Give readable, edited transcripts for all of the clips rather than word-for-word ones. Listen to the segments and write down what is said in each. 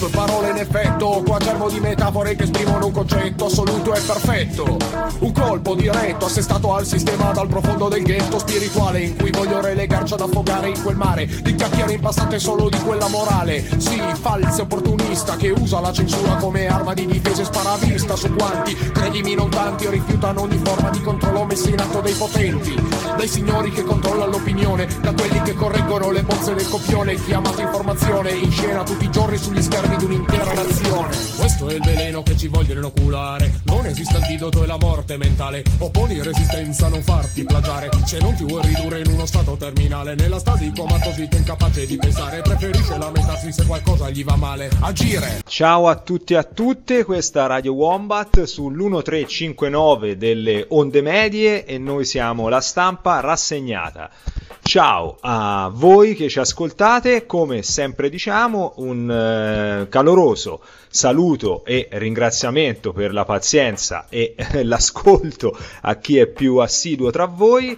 Due parole in effetto, qua germo di metafore che esprimono un concetto assoluto e perfetto. Un colpo diretto assestato al sistema dal profondo del ghetto spirituale, in cui voglio relegarci ad affogare in quel mare di chiacchiere impastate solo di quella morale. Sì, falso opportunista che usa la censura come arma di difesa e sparavista su quanti, credimi non tanti, rifiutano ogni forma di controllo messa in atto dai potenti, dai signori che controllano l'opinione, da quelli che correggono le bozze del copione, chiamata informazione in scena tutti i giorni sugli schermi di un'intera nazione. Questo è il veleno che ci vogliono inoculare, non esiste antidoto e la morte mentale, opponi resistenza, non farti plagiare, se non ti vuoi ridurre in uno stato terminale, nella stasi comatosita incapace di pensare, preferisce lamentarsi se qualcosa gli va male, agire. Ciao a tutti e a tutte, questa Radio Wombat sull'1359 delle onde medie e noi siamo La Stampa Rassegnata. Ciao a voi che ci ascoltate, come sempre diciamo un caloroso saluto e ringraziamento per la pazienza e l'ascolto a chi è più assiduo tra voi.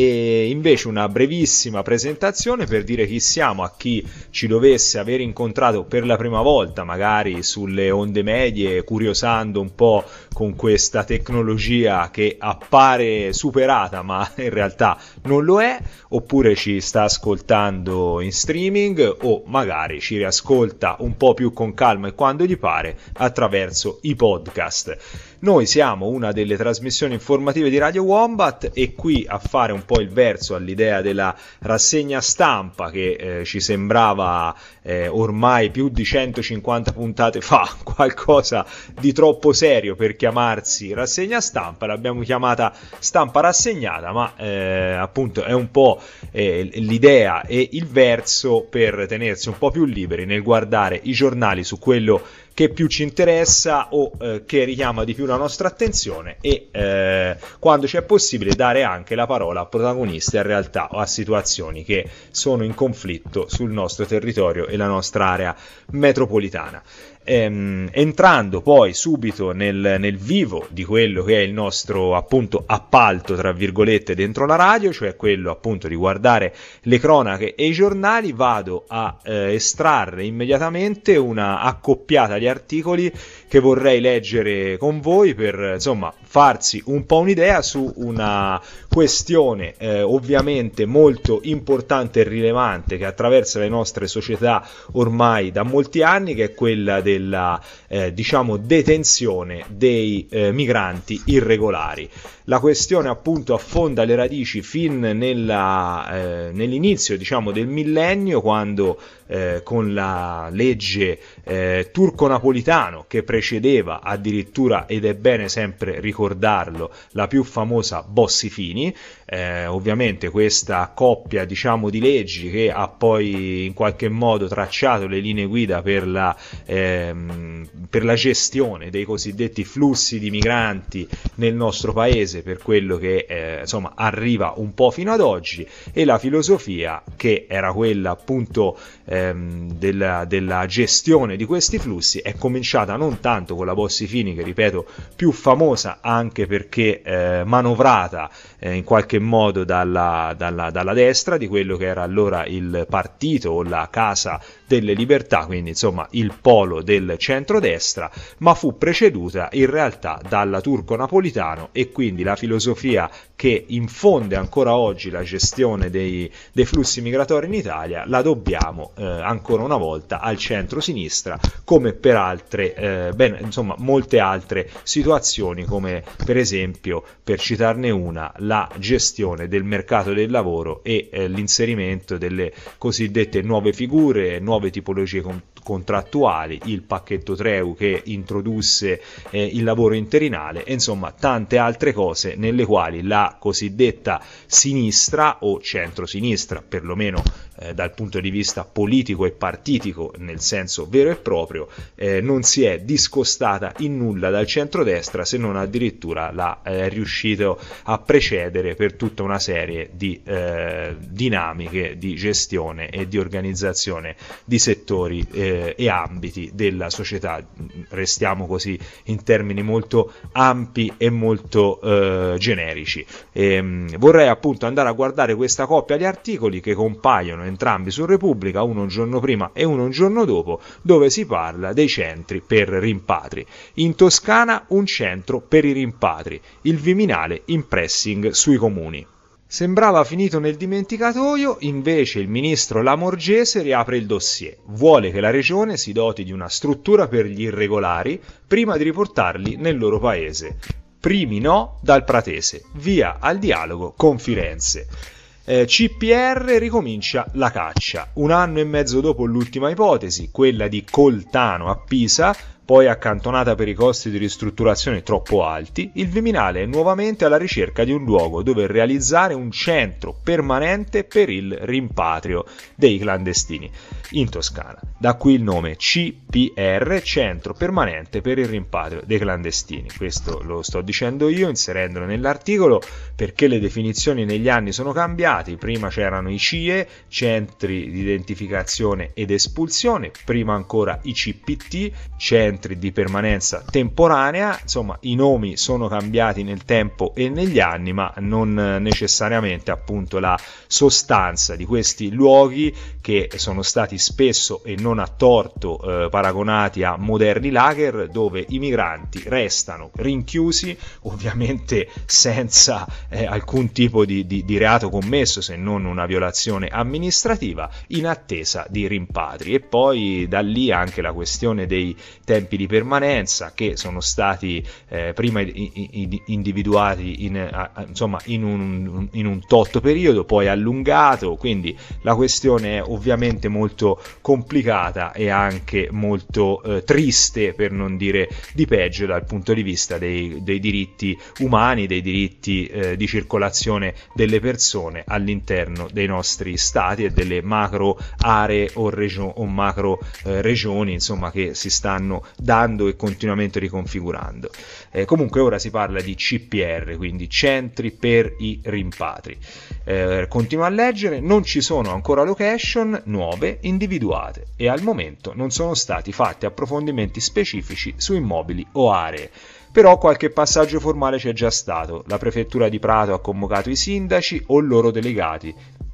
E invece una brevissima presentazione per dire chi siamo a chi ci dovesse aver incontrato per la prima volta, magari sulle onde medie, curiosando un po' con questa tecnologia che appare superata ma in realtà non lo è, oppure ci sta ascoltando in streaming o magari ci riascolta un po' più con calma e quando gli pare attraverso i podcast. Noi siamo una delle trasmissioni informative di Radio Wombat e qui a fare un po' il verso all'idea della rassegna stampa che ci sembrava ormai più di 150 puntate fa qualcosa di troppo serio per chiamarsi rassegna stampa, l'abbiamo chiamata Stampa Rassegnata, ma appunto è un po' l'idea e il verso per tenersi un po' più liberi nel guardare i giornali su quello che più ci interessa o che richiama di più la nostra attenzione e quando c'è possibile dare anche la parola a protagonisti, a realtà o a situazioni che sono in conflitto sul nostro territorio e la nostra area metropolitana. Entrando poi subito nel vivo di quello che è il nostro appunto appalto tra virgolette dentro la radio, cioè quello appunto di guardare le cronache e i giornali, vado a estrarre immediatamente una accoppiata di articoli che vorrei leggere con voi per insomma farsi un po' un'idea su una questione ovviamente molto importante e rilevante che attraversa le nostre società ormai da molti anni, che è quella della diciamo detenzione dei migranti irregolari. La questione appunto affonda le radici fin nell'inizio diciamo del millennio, quando con la legge Turco-Napolitano che precedeva addirittura, ed è bene sempre ricordarlo, la più famosa Bossi-Fini, ovviamente questa coppia diciamo di leggi che ha poi in qualche modo tracciato le linee guida per la gestione dei cosiddetti flussi di migranti nel nostro paese, per quello che insomma arriva un po' fino ad oggi, e la filosofia che era quella appunto della gestione di questi flussi è cominciata non tanto con la Bossi-Fini, che ripeto più famosa anche perché manovrata in qualche modo dalla destra di quello che era allora il partito o la Casa delle Libertà, quindi insomma il polo del centrodestra, ma fu preceduta in realtà dalla Turco-Napolitano, e quindi la filosofia che infonde ancora oggi la gestione dei flussi migratori in Italia la dobbiamo ancora una volta al centro-sinistra, come per altre insomma molte altre situazioni, come per esempio, per citarne una, la gestione del mercato del lavoro e l'inserimento delle cosiddette nuove figure, nuove tipologie contrattuali, il pacchetto Treu che introdusse il lavoro interinale e insomma tante altre cose nelle quali la cosiddetta sinistra o centrosinistra, perlomeno dal punto di vista politico e partitico nel senso vero e proprio, non si è discostata in nulla dal centrodestra, se non addirittura l'ha riuscito a precedere per tutta una serie di dinamiche di gestione e di organizzazione di settori e ambiti della società. Restiamo così in termini molto ampi e molto generici. Vorrei appunto andare a guardare questa coppia di articoli che compaiono entrambi su Repubblica, uno un giorno prima e uno un giorno dopo, dove si parla dei centri per rimpatri. In Toscana un centro per i rimpatri, il Viminale in pressing sui comuni. Sembrava finito nel dimenticatoio, invece il ministro Lamorgese riapre il dossier. Vuole che la regione si doti di una struttura per gli irregolari prima di riportarli nel loro paese. Primi no dal Pratese, via al dialogo con Firenze. CPR ricomincia la caccia. Un anno e mezzo dopo l'ultima ipotesi, quella di Coltano a Pisa, poi accantonata per i costi di ristrutturazione troppo alti, il Viminale è nuovamente alla ricerca di un luogo dove realizzare un centro permanente per il rimpatrio dei clandestini in Toscana. Da qui il nome CPR, Centro Permanente per il Rimpatrio dei Clandestini. Questo lo sto dicendo io, inserendolo nell'articolo, perché le definizioni negli anni sono cambiate. Prima c'erano i CIE, Centri di Identificazione ed Espulsione, prima ancora i CPT, Centri di Permanenza Temporanea. Insomma, i nomi sono cambiati nel tempo e negli anni, ma non necessariamente appunto la sostanza di questi luoghi, che sono stati spesso e non a torto paragonati a moderni lager, dove i migranti restano rinchiusi, ovviamente senza alcun tipo di reato commesso, se non una violazione amministrativa, in attesa di rimpatri. E poi da lì anche la questione dei tempi di permanenza, che sono stati prima individuati in un tot periodo, poi allungato. Quindi la questione è ovviamente molto complicata e anche molto triste, per non dire di peggio, dal punto di vista dei diritti umani, dei diritti di circolazione delle persone all'interno dei nostri stati e delle macro aree o macro regioni, insomma, che si stanno dando e continuamente riconfigurando. Comunque ora si parla di CPR, quindi centri per i rimpatri. Continuo a leggere: non ci sono ancora location nuove individuate e al momento non sono stati fatti approfondimenti specifici su immobili o aree. Però qualche passaggio formale c'è già stato. La prefettura di Prato ha convocato i sindaci o loro delegati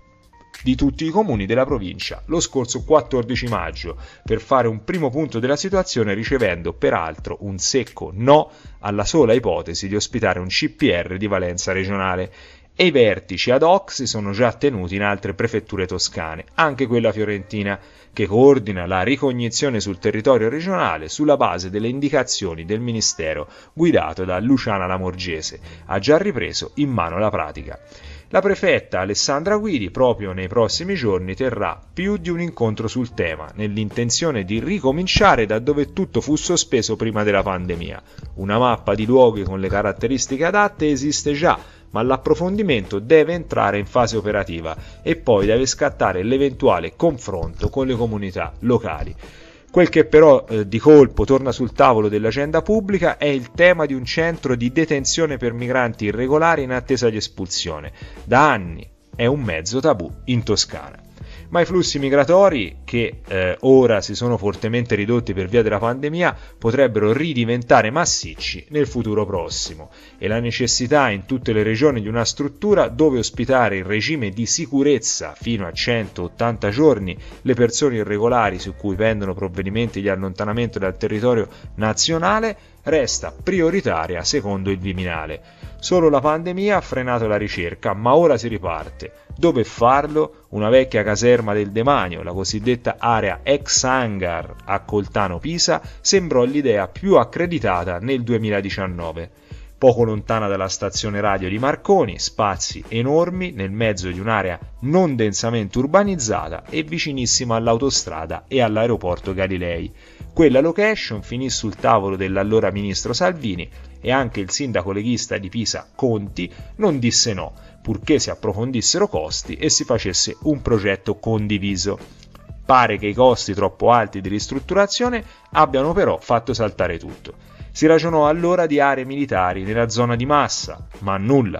di tutti i comuni della provincia lo scorso 14 maggio per fare un primo punto della situazione, ricevendo peraltro un secco no alla sola ipotesi di ospitare un CPR di valenza regionale. E i vertici ad hoc si sono già tenuti in altre prefetture toscane, anche quella fiorentina, che coordina la ricognizione sul territorio regionale sulla base delle indicazioni del Ministero guidato da Luciana Lamorgese, ha già ripreso in mano la pratica. La prefetta Alessandra Guidi proprio nei prossimi giorni terrà più di un incontro sul tema, nell'intenzione di ricominciare da dove tutto fu sospeso prima della pandemia. Una mappa di luoghi con le caratteristiche adatte esiste già, ma l'approfondimento deve entrare in fase operativa e poi deve scattare l'eventuale confronto con le comunità locali. Quel che però di colpo torna sul tavolo dell'agenda pubblica è il tema di un centro di detenzione per migranti irregolari in attesa di espulsione. Da anni è un mezzo tabù in Toscana. Ma i flussi migratori, che ora si sono fortemente ridotti per via della pandemia, potrebbero ridiventare massicci nel futuro prossimo, e la necessità in tutte le regioni di una struttura dove ospitare in regime di sicurezza fino a 180 giorni le persone irregolari su cui pendono provvedimenti di allontanamento dal territorio nazionale resta prioritaria secondo il Viminale. Solo la pandemia ha frenato la ricerca, ma ora si riparte. Dove farlo? Una vecchia caserma del demanio, la cosiddetta area ex hangar a Coltano Pisa, sembrò l'idea più accreditata nel 2019. Poco lontana dalla stazione radio di Marconi, spazi enormi nel mezzo di un'area non densamente urbanizzata e vicinissima all'autostrada e all'aeroporto Galilei. Quella location finì sul tavolo dell'allora ministro Salvini e anche il sindaco leghista di Pisa Conti non disse no, purché si approfondissero costi e si facesse un progetto condiviso. Pare che i costi troppo alti di ristrutturazione abbiano però fatto saltare tutto. Si ragionò allora di aree militari nella zona di Massa, ma nulla.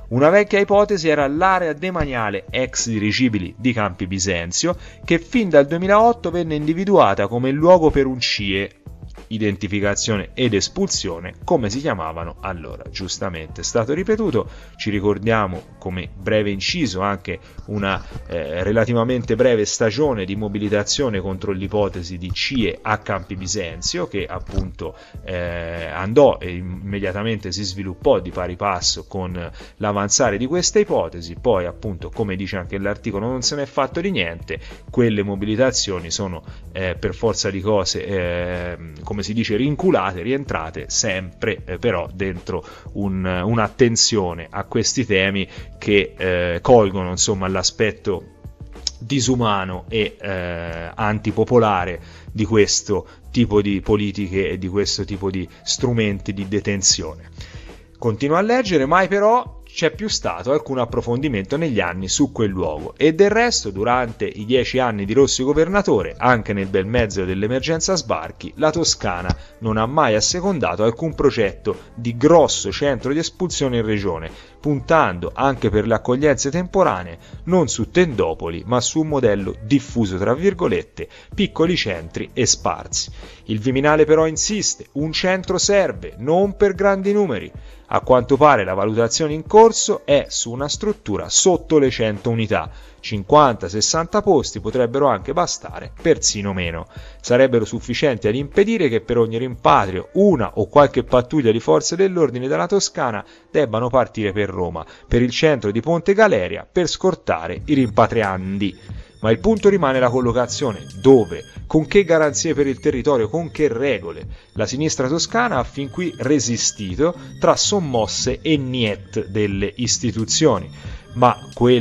Una vecchia ipotesi era l'area demaniale ex dirigibili di Campi Bisenzio, che fin dal 2008 venne individuata come il luogo per un CIE, identificazione ed espulsione, come si chiamavano allora. Giustamente è stato ripetuto. Ci ricordiamo, come breve inciso, anche una relativamente breve stagione di mobilitazione contro l'ipotesi di CIE a Campi Bisenzio, che appunto andò e immediatamente si sviluppò di pari passo con l'avanzare di questa ipotesi. Poi appunto, come dice anche l'articolo, non se n'è fatto di niente. Quelle mobilitazioni sono per forza di cose come si dice, rinculate, rientrate sempre però dentro un'attenzione a questi temi che colgono insomma l'aspetto disumano e antipopolare di questo tipo di politiche e di questo tipo di strumenti di detenzione. Continuo a leggere, mai però c'è più stato alcun approfondimento negli anni su quel luogo, e del resto durante i 10 anni di Rossi governatore, anche nel bel mezzo dell'emergenza sbarchi, la Toscana non ha mai assecondato alcun progetto di grosso centro di espulsione in regione, puntando anche per le accoglienze temporanee non su tendopoli ma su un modello diffuso tra virgolette, piccoli centri e sparsi. Il Viminale però insiste, un centro serve, non per grandi numeri. A quanto pare la valutazione in corso è su una struttura sotto le 100 unità, 50-60 posti potrebbero anche bastare, persino meno. Sarebbero sufficienti ad impedire che per ogni rimpatrio una o qualche pattuglia di forze dell'ordine dalla Toscana debbano partire per Roma, per il centro di Ponte Galeria, per scortare i rimpatriandi. Ma il punto rimane la collocazione: dove, con che garanzie per il territorio, con che regole. La sinistra toscana ha fin qui resistito tra sommosse e niet delle istituzioni. Ma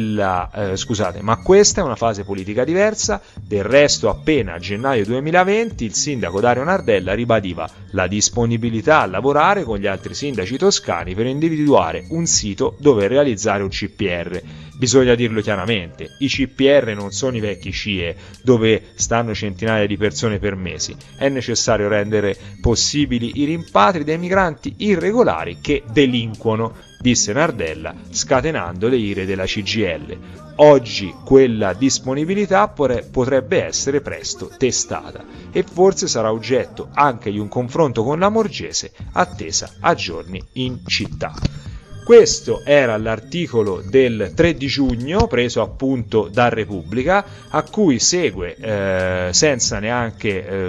questa è una fase politica diversa. Del resto, appena a gennaio 2020 il sindaco Dario Nardella ribadiva la disponibilità a lavorare con gli altri sindaci toscani per individuare un sito dove realizzare un CPR. Bisogna dirlo chiaramente, i CPR non sono i vecchi CIE dove stanno centinaia di persone per mesi. È necessario rendere possibili i rimpatri dei migranti irregolari che delinquono, disse Nardella, scatenando le ire della CGIL. Oggi quella disponibilità potrebbe essere presto testata e forse sarà oggetto anche di un confronto con la Morgese, attesa a giorni in città. Questo era l'articolo del 3 di giugno, preso appunto da Repubblica, a cui segue senza neanche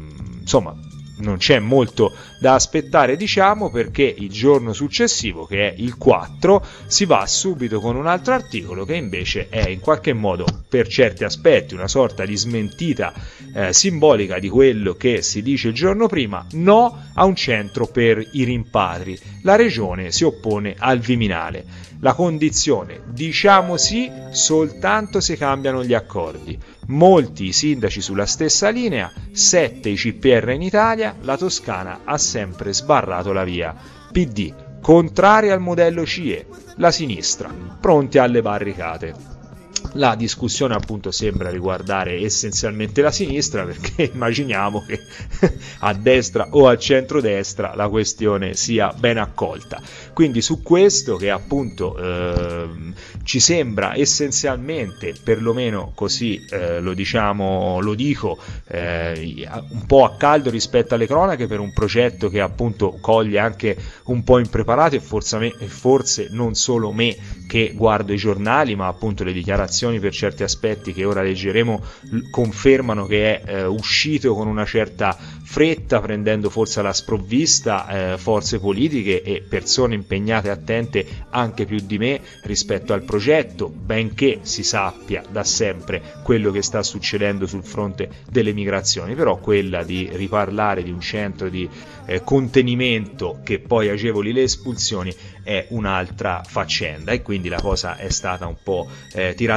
non c'è molto da aspettare, diciamo, perché il giorno successivo, che è il 4, si va subito con un altro articolo che invece è in qualche modo, per certi aspetti, una sorta di smentita simbolica di quello che si dice il giorno prima: no a un centro per i rimpatri. La regione si oppone al Viminale. La condizione: diciamo sì soltanto se cambiano gli accordi. Molti i sindaci sulla stessa linea, 7 i CPR in Italia, la Toscana ha sempre sbarrato la via. PD, contrari al modello CIE, la sinistra, pronti alle barricate. La discussione appunto sembra riguardare essenzialmente la sinistra, perché immaginiamo che a destra o a centrodestra la questione sia ben accolta. Quindi su questo, che appunto ci sembra essenzialmente, perlomeno così lo dico un po' a caldo rispetto alle cronache, per un progetto che appunto coglie anche un po' impreparato, e forse non solo me che guardo i giornali, ma appunto le dichiarazioni per certi aspetti che ora leggeremo confermano che è uscito con una certa fretta, prendendo forse alla sprovvista forze politiche e persone impegnate e attente anche più di me rispetto al progetto, benché si sappia da sempre quello che sta succedendo sul fronte delle migrazioni. Però quella di riparlare di un centro di contenimento che poi agevoli le espulsioni è un'altra faccenda, e quindi la cosa è stata un po' tirata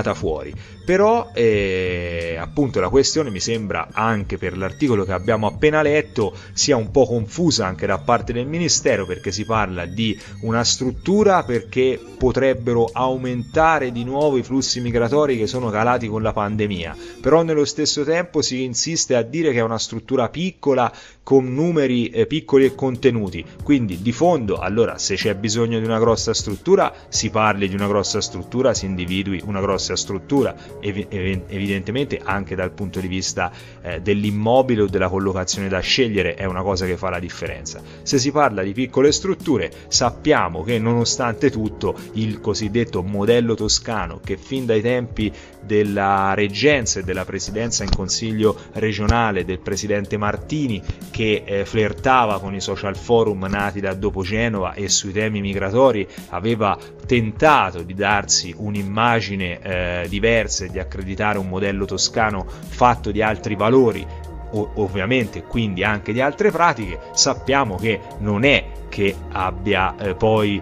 tirata fuori. Però appunto la questione mi sembra, anche per l'articolo che abbiamo appena letto, sia un po' confusa anche da parte del Ministero, perché si parla di una struttura perché potrebbero aumentare di nuovo i flussi migratori che sono calati con la pandemia, però nello stesso tempo si insiste a dire che è una struttura piccola con numeri piccoli e contenuti. Quindi di fondo, allora, se c'è bisogno di una grossa struttura, si parli di una grossa struttura, si individui una grossa struttura, evidentemente anche dal punto di vista dell'immobile o della collocazione da scegliere è una cosa che fa la differenza. Se si parla di piccole strutture, sappiamo che nonostante tutto il cosiddetto modello toscano, che fin dai tempi della reggenza e della presidenza in consiglio regionale del presidente Martini, che flirtava con i social forum nati da dopo Genova e sui temi migratori aveva tentato di darsi un'immagine diversa e di accreditare un modello toscano fatto di altri valori, ovviamente quindi anche di altre pratiche, sappiamo che non è che abbia poi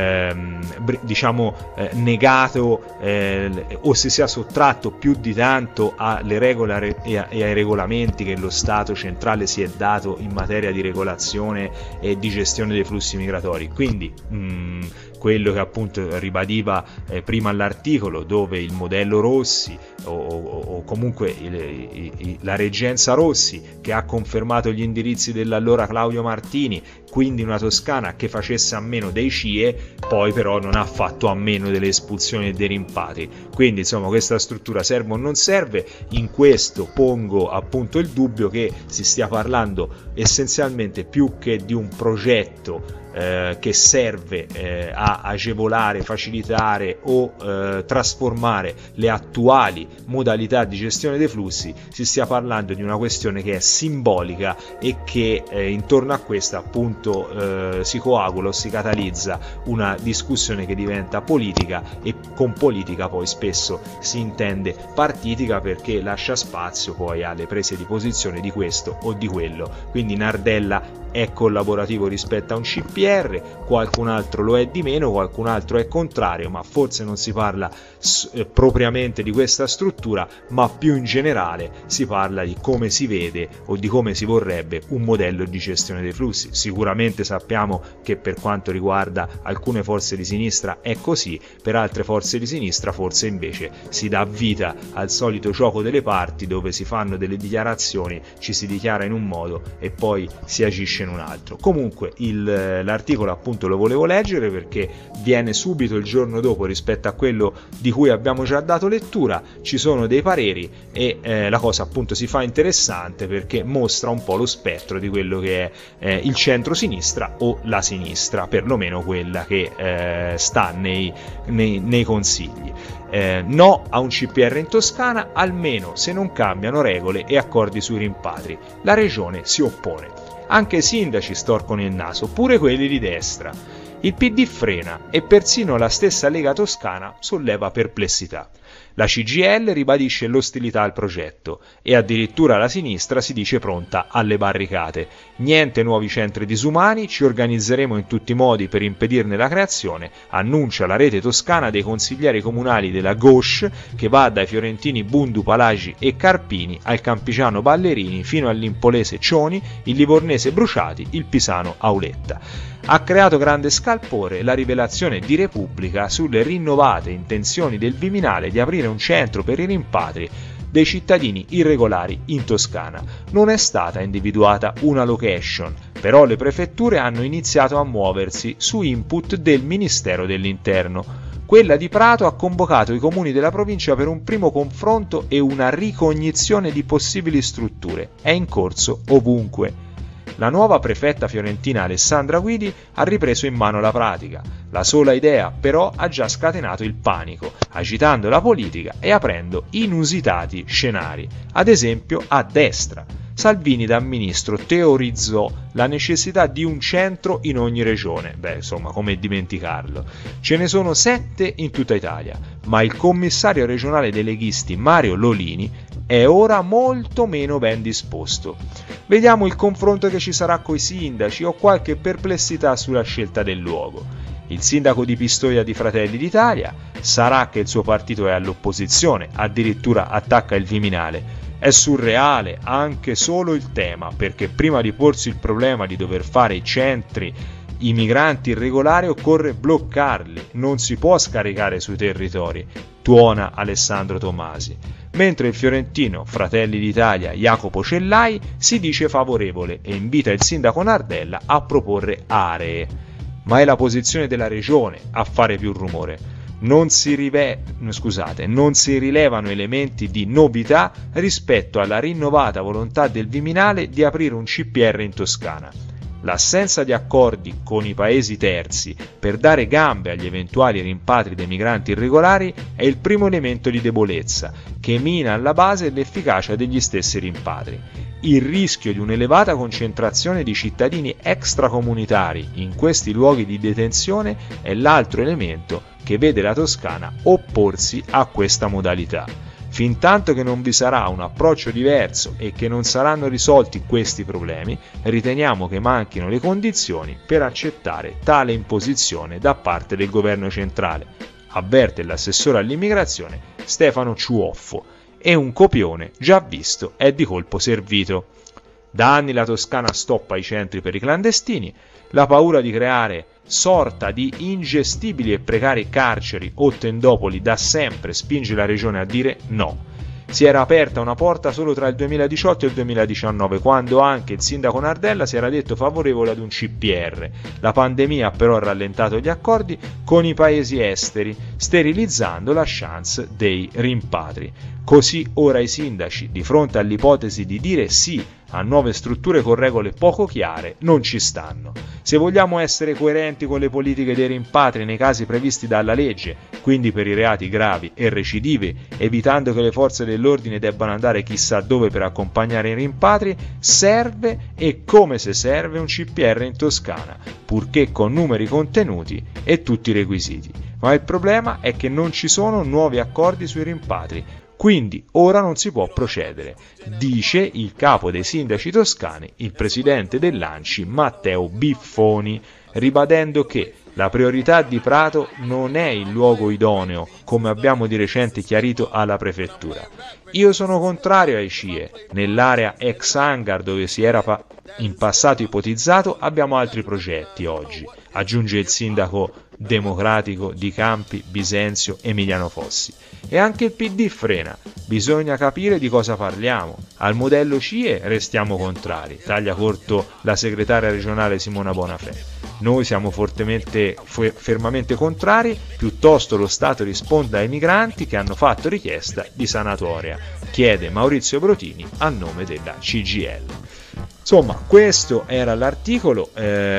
negato o si sia sottratto più di tanto alle regole e ai regolamenti che lo Stato centrale si è dato in materia di regolazione e di gestione dei flussi migratori. Quindi quello che appunto ribadiva prima all'articolo, dove il modello Rossi o comunque la reggenza Rossi, che ha confermato gli indirizzi dell'allora Claudio Martini, quindi una Toscana che facesse a meno dei CIE, poi però non ha fatto a meno delle espulsioni e dei rimpatri. Quindi insomma questa struttura serve o non serve? In questo pongo appunto il dubbio che si stia parlando essenzialmente, più che di un progetto che serve a agevolare, facilitare o trasformare le attuali modalità di gestione dei flussi, si stia parlando di una questione che è simbolica e che intorno a questa appunto si coagula o si catalizza una discussione che diventa politica, e con politica poi spesso si intende partitica, perché lascia spazio poi alle prese di posizione di questo o di quello. Quindi Nardella è collaborativo rispetto a un CPR, qualcun altro lo è di meno, qualcun altro è contrario, ma forse non si parla propriamente di questa struttura, ma più in generale si parla di come si vede o di come si vorrebbe un modello di gestione dei flussi. Sicuramente sappiamo che per quanto riguarda alcune forze di sinistra è così, per altre forze di sinistra forse invece si dà vita al solito gioco delle parti, dove si fanno delle dichiarazioni, ci si dichiara in un modo e poi si agisce in un altro. Comunque l'articolo appunto lo volevo leggere perché viene subito il giorno dopo rispetto a quello di cui abbiamo già dato lettura, ci sono dei pareri e la cosa appunto si fa interessante perché mostra un po' lo spettro di quello che è il centro-sinistra o la sinistra, perlomeno quella che sta nei consigli. No a un CPR in Toscana, almeno se non cambiano regole e accordi sui rimpatri. La regione si oppone. Anche i sindaci storcono il naso, pure quelli di destra. Il PD frena e persino la stessa Lega Toscana solleva perplessità. La CGIL ribadisce l'ostilità al progetto e addirittura la sinistra si dice pronta alle barricate. Niente nuovi centri disumani, ci organizzeremo in tutti i modi per impedirne la creazione, annuncia la rete toscana dei consiglieri comunali della Gauche, che va dai fiorentini Bundu, Palagi e Carpini al campiciano Ballerini fino all'impolese Cioni, il livornese Bruciati, il pisano Auletta. Ha creato grande scalpore la rivelazione di Repubblica sulle rinnovate intenzioni del Viminale di aprire un centro per i rimpatri dei cittadini irregolari in Toscana. Non è stata individuata una location, però le prefetture hanno iniziato a muoversi su input del Ministero dell'Interno. Quella di Prato ha convocato i comuni della provincia per un primo confronto e una ricognizione di possibili strutture. È in corso ovunque. La nuova prefetta fiorentina Alessandra Guidi ha ripreso in mano la pratica. La sola idea, però, ha già scatenato il panico, agitando la politica e aprendo inusitati scenari. Ad esempio, a destra. Salvini da ministro teorizzò la necessità di un centro in ogni regione. Insomma, come dimenticarlo. Ce ne sono 7 in tutta Italia, ma il commissario regionale dei leghisti Mario Lolini è ora molto meno ben disposto. Vediamo il confronto che ci sarà coi sindaci o qualche perplessità sulla scelta del luogo. Il sindaco di Pistoia di Fratelli d'Italia: sarà che il suo partito è all'opposizione, addirittura attacca il Viminale. È surreale anche solo il tema, perché prima di porsi il problema di dover fare i migranti irregolari occorre bloccarli, non si può scaricare sui territori, tuona Alessandro Tomasi. Mentre il fiorentino Fratelli d'Italia Jacopo Cellai si dice favorevole e invita il sindaco Nardella a proporre aree. Ma è la posizione della regione a fare più rumore. Non si rilevano elementi di novità rispetto alla rinnovata volontà del Viminale di aprire un CPR in Toscana. L'assenza di accordi con i paesi terzi per dare gambe agli eventuali rimpatri dei migranti irregolari è il primo elemento di debolezza che mina alla base l'efficacia degli stessi rimpatri. Il rischio di un'elevata concentrazione di cittadini extracomunitari in questi luoghi di detenzione è l'altro elemento che vede la Toscana opporsi a questa modalità. Fintanto che non vi sarà un approccio diverso e che non saranno risolti questi problemi, riteniamo che manchino le condizioni per accettare tale imposizione da parte del governo centrale, avverte l'assessore all'immigrazione Stefano Ciuoffo, e un copione già visto è di colpo servito. Da anni la Toscana stoppa i centri per i clandestini, la paura di creare sorta di ingestibili e precarie carceri o tendopoli da sempre spinge la regione a dire no. Si era aperta una porta solo tra il 2018 e il 2019, quando anche il sindaco Nardella si era detto favorevole ad un CPR. La pandemia ha però rallentato gli accordi con i paesi esteri, sterilizzando la chance dei rimpatri. Così ora i sindaci, di fronte all'ipotesi di dire sì a nuove strutture con regole poco chiare, non ci stanno. Se vogliamo essere coerenti con le politiche dei rimpatri nei casi previsti dalla legge, quindi per i reati gravi e recidivi, evitando che le forze dell'ordine debbano andare chissà dove per accompagnare i rimpatri, serve e come se serve un CPR in Toscana, purché con numeri contenuti e tutti i requisiti. Ma il problema è che non ci sono nuovi accordi sui rimpatri, quindi ora non si può procedere, dice il capo dei sindaci toscani, il presidente dell'ANCI Matteo Biffoni, ribadendo che la priorità di Prato non è il luogo idoneo, come abbiamo di recente chiarito alla prefettura. Io sono contrario ai CIE, nell'area ex hangar dove si era in passato ipotizzato abbiamo altri progetti oggi, aggiunge il sindaco democratico di Campi, Bisenzio, Emiliano Fossi. E anche il PD frena, bisogna capire di cosa parliamo. Al modello CIE restiamo contrari, taglia corto la segretaria regionale Simona Bonafè. Noi siamo fermamente contrari, piuttosto lo Stato risponda ai migranti che hanno fatto richiesta di sanatoria, chiede Maurizio Brotini a nome della CGIL. Insomma, questo era l'articolo,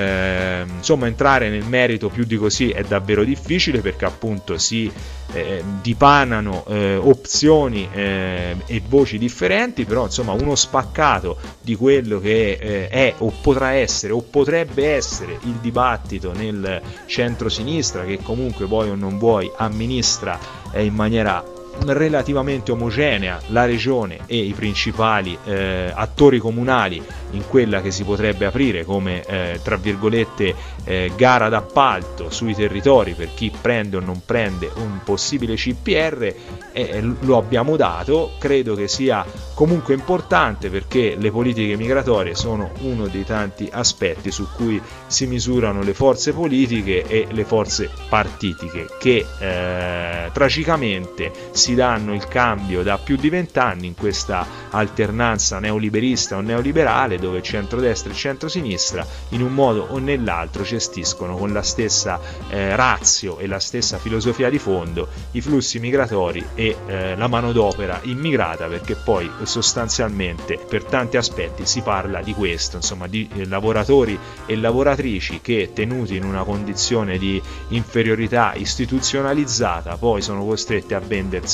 entrare nel merito più di così è davvero difficile perché appunto si dipanano opzioni e voci differenti, però insomma uno spaccato di quello che è o potrà essere o potrebbe essere il dibattito nel centro-sinistra, che comunque vuoi o non vuoi amministra in maniera relativamente omogenea la regione e i principali attori comunali in quella che si potrebbe aprire come tra virgolette gara d'appalto sui territori per chi prende o non prende un possibile CPR, lo abbiamo dato. Credo che sia comunque importante perché le politiche migratorie sono uno dei tanti aspetti su cui si misurano le forze politiche e le forze partitiche che tragicamente si danno il cambio da più di 20 anni in questa alternanza neoliberista o neoliberale dove centrodestra e centrosinistra in un modo o nell'altro gestiscono con la stessa ratio e la stessa filosofia di fondo i flussi migratori e la manodopera immigrata, perché poi sostanzialmente per tanti aspetti si parla di questo, insomma di lavoratori e lavoratrici che tenuti in una condizione di inferiorità istituzionalizzata poi sono costretti a vendersi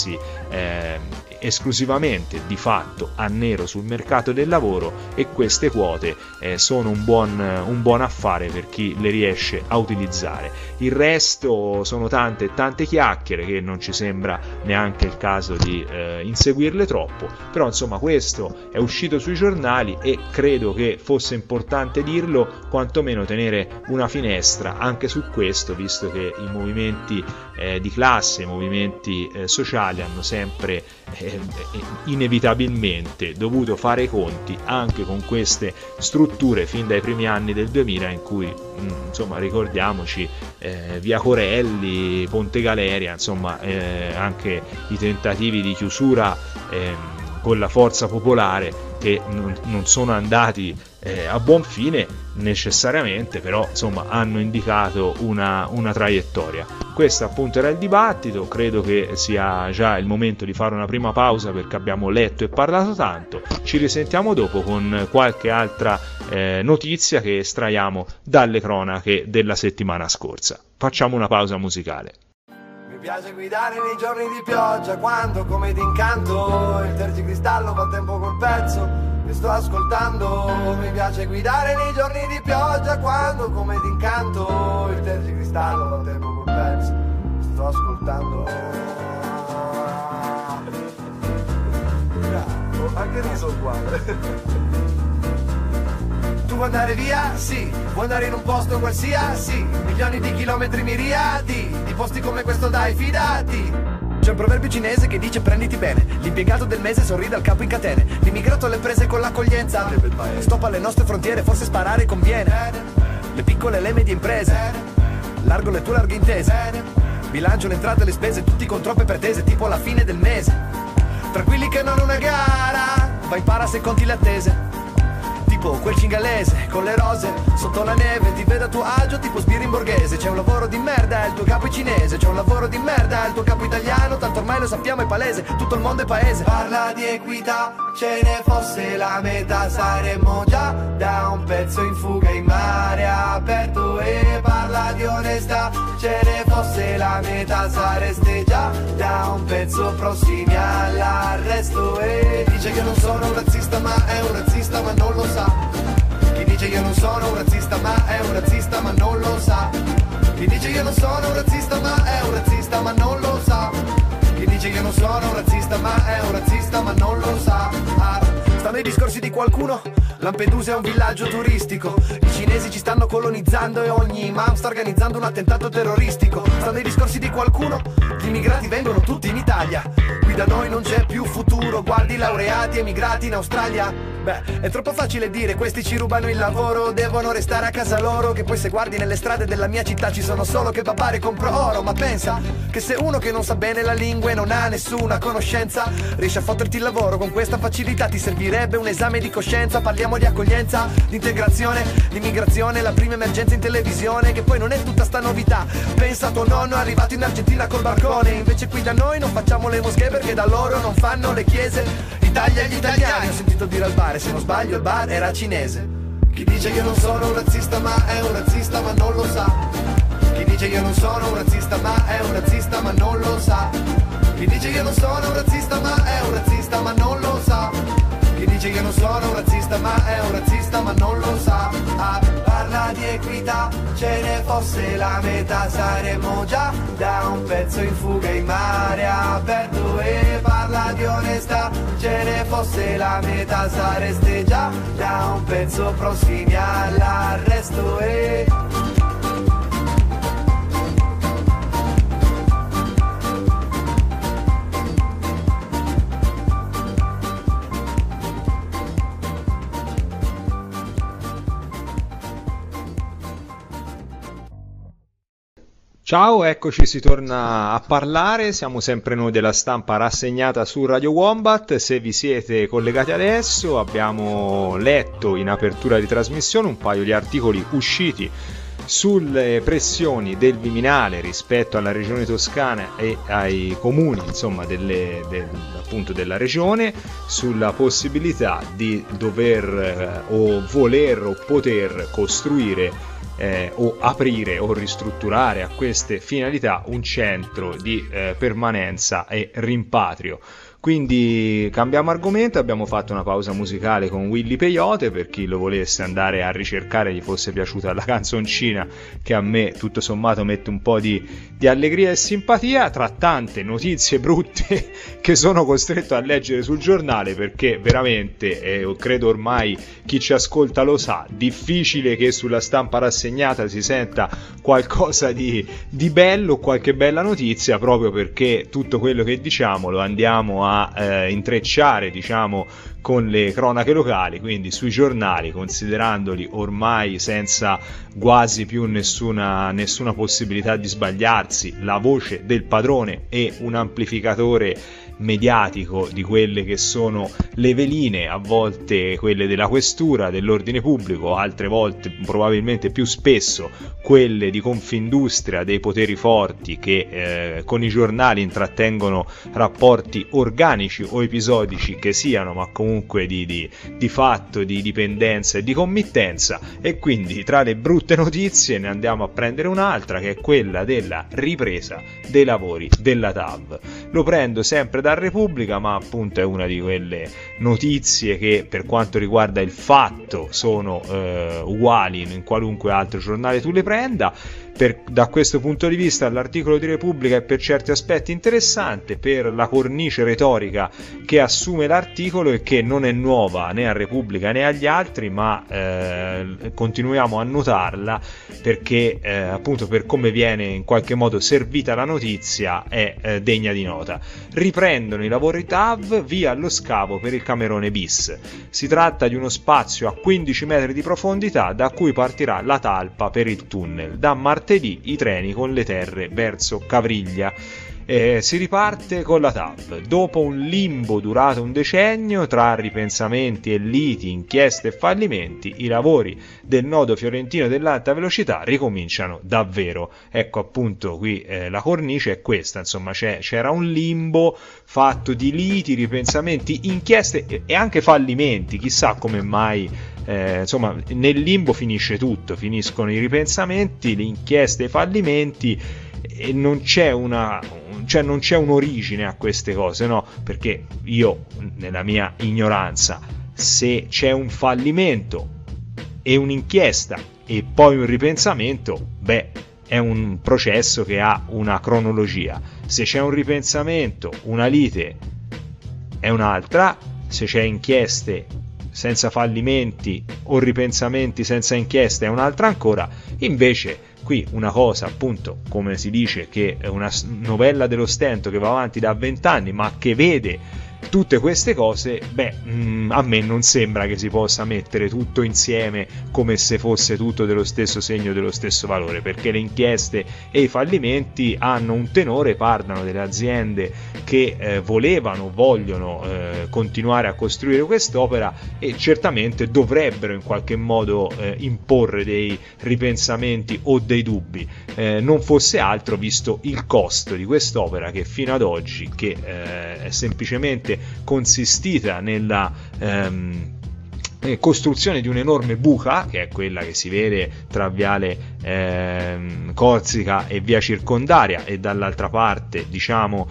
trovarsi esclusivamente di fatto a nero sul mercato del lavoro, e queste quote sono un buon affare per chi le riesce a utilizzare. Il resto sono tante chiacchiere che non ci sembra neanche il caso di inseguirle troppo, però insomma questo è uscito sui giornali e credo che fosse importante dirlo, quantomeno tenere una finestra anche su questo, visto che i movimenti di classe, i movimenti sociali hanno sempre inevitabilmente dovuto fare i conti anche con queste strutture fin dai primi anni del 2000, in cui insomma ricordiamoci via Corelli, Ponte Galeria, insomma anche i tentativi di chiusura con la forza popolare che non sono andati a buon fine necessariamente, però insomma hanno indicato una traiettoria. Questo appunto era il dibattito, credo che sia già il momento di fare una prima pausa perché abbiamo letto e parlato tanto. Ci risentiamo dopo con qualche altra notizia che estraiamo dalle cronache della settimana scorsa. Facciamo una pausa musicale. Mi piace guidare nei giorni di pioggia, quando come d'incanto il tergicristallo fa tempo col pezzo che sto ascoltando. Mi piace guidare nei giorni di pioggia, quando come d'incanto il tergicristallo fa tempo col pezzo che sto ascoltando. Bravo, anche riso uguale. Tu vuoi andare via? Sì. Vuoi andare in un posto qualsiasi? Milioni di chilometri miriadi di posti come questo, dai, fidati. C'è un proverbio cinese che dice prenditi bene. L'impiegato del mese sorride al capo in catene. L'immigrato alle prese con l'accoglienza. Stop alle nostre frontiere, forse sparare conviene. Le piccole e le medie imprese, largo le tue larghe intese. Bilancio le entrate e le spese, tutti con troppe pretese, tipo alla fine del mese. Tranquilli che non è una gara, vai para se conti le attese. Tipo quel cingalese con le rose sotto la neve, ti vedo a tuo agio tipo sbirri in borghese. C'è un lavoro di merda, il tuo capo è cinese. C'è un lavoro di merda, il tuo capo italiano. Tanto ormai lo sappiamo, è palese, tutto il mondo è paese. Parla di equità, ce ne fosse la metà saremmo già da un pezzo in fuga in mare aperto. E parla di onestà, ce ne fosse la metà sareste già da un pezzo prossimi all'arresto. E dice che non sono un razzista ma è un razzista ma non lo sa. Chi dice io non sono un razzista ma è un razzista ma non lo sa. Chi dice io non sono un razzista ma è un razzista ma non lo sa. Chi dice io non sono un razzista ma è un razzista ma non lo sa. Stanno i discorsi di qualcuno, Lampedusa è un villaggio turistico. I cinesi ci stanno colonizzando e ogni imam sta organizzando un attentato terroristico. Stanno i discorsi di qualcuno, gli immigrati vengono tutti in Italia. Qui da noi non c'è più futuro, guardi laureati emigrati in Australia. Beh, è troppo facile dire questi ci rubano il lavoro, devono restare a casa loro. Che poi se guardi nelle strade della mia città ci sono solo che papà compro oro. Ma pensa che se uno che non sa bene la lingua e non ha nessuna conoscenza riesce a fotterti il lavoro con questa facilità, ti servirebbe un esame di coscienza. Parliamo di accoglienza, di integrazione, l'immigrazione, la prima emergenza in televisione, che poi non è tutta sta novità. Pensa a tuo nonno arrivato in Argentina col barcone, invece qui da noi non facciamo le moschee perché da loro non fanno le chiese. Italia agli italiani, ho sentito dire al bar, se non sbaglio il bar era cinese. Chi dice io non sono un razzista ma è un razzista ma non lo sa. Chi dice io non sono un razzista ma è un razzista ma non lo sa. Chi dice io non sono un razzista ma è un razzista ma non lo sa. Chi dice io non sono un razzista ma è un razzista ma non lo sa. Parla di equità, ce ne fosse la metà saremmo già da un pezzo in fuga in mare aperto. E parla di onestà, ce ne fosse la metà sareste già da un pezzo prossimi all'arresto. E ciao, eccoci, si torna a parlare, siamo sempre noi della Stampa Rassegnata su Radio Wombat. Se vi siete collegati adesso, abbiamo letto in apertura di trasmissione un paio di articoli usciti sulle pressioni del Viminale rispetto alla regione toscana e ai comuni, insomma, appunto della regione, sulla possibilità di dover o voler o poter costruire o aprire o ristrutturare a queste finalità un centro di permanenza e rimpatrio. Quindi cambiamo argomento, abbiamo fatto una pausa musicale con Willy Peyote, per chi lo volesse andare a ricercare, gli fosse piaciuta la canzoncina che a me tutto sommato mette un po' di allegria e simpatia, tra tante notizie brutte che sono costretto a leggere sul giornale, perché veramente, credo ormai chi ci ascolta lo sa, difficile che sulla stampa rassegnata si senta qualcosa di bello, qualche bella notizia, proprio perché tutto quello che diciamo lo andiamo a intrecciare, diciamo, con le cronache locali, quindi sui giornali, considerandoli ormai senza quasi più nessuna possibilità di sbagliarsi, la voce del padrone e un amplificatore mediatico di quelle che sono le veline, a volte quelle della questura, dell'ordine pubblico, altre volte, probabilmente più spesso, quelle di Confindustria, dei poteri forti che con i giornali intrattengono rapporti organici o episodici che siano, ma comunque di fatto, di dipendenza e di committenza. E quindi tra le brutte notizie ne andiamo a prendere un'altra, che è quella della ripresa dei lavori della TAV. Lo prendo sempre da Repubblica, ma appunto è una di quelle notizie che per quanto riguarda il fatto sono uguali in qualunque altro giornale tu le prenda. Da questo punto di vista l'articolo di Repubblica è per certi aspetti interessante, per la cornice retorica che assume l'articolo e che non è nuova né a Repubblica né agli altri, ma continuiamo a notarla perché appunto per come viene in qualche modo servita la notizia è degna di nota. Riprendono i lavori TAV, via allo scavo per il Camerone bis. Si tratta di uno spazio a 15 metri di profondità da cui partirà la talpa per il tunnel. Da martedì i treni con le terre verso Cavriglia. Si riparte con la TAV. Dopo un limbo durato un decennio tra ripensamenti e liti, inchieste e fallimenti, i lavori del nodo fiorentino dell'alta velocità ricominciano davvero. Ecco appunto qui la cornice è questa, insomma c'era un limbo fatto di liti, ripensamenti, inchieste e anche fallimenti, chissà come mai. Insomma, nel limbo finisce tutto, finiscono i ripensamenti, le inchieste, i fallimenti, e non c'è un'origine a queste cose, no? Perché io, nella mia ignoranza, se c'è un fallimento e un'inchiesta e poi un ripensamento, è un processo che ha una cronologia. Se c'è un ripensamento, una lite è un'altra, se c'è inchieste senza fallimenti o ripensamenti senza inchieste è un'altra ancora. Invece qui una cosa, appunto, come si dice, che è una novella dello stento che va avanti da 20 anni ma che vede tutte queste cose, a me non sembra che si possa mettere tutto insieme come se fosse tutto dello stesso segno, dello stesso valore, perché le inchieste e i fallimenti hanno un tenore, parlano delle aziende che vogliono continuare a costruire quest'opera e certamente dovrebbero in qualche modo imporre dei ripensamenti o dei dubbi, non fosse altro visto il costo di quest'opera che fino ad oggi, che è semplicemente consistita nella costruzione di un'enorme buca, che è quella che si vede tra viale Corsica e via Circondaria, e dall'altra parte, diciamo,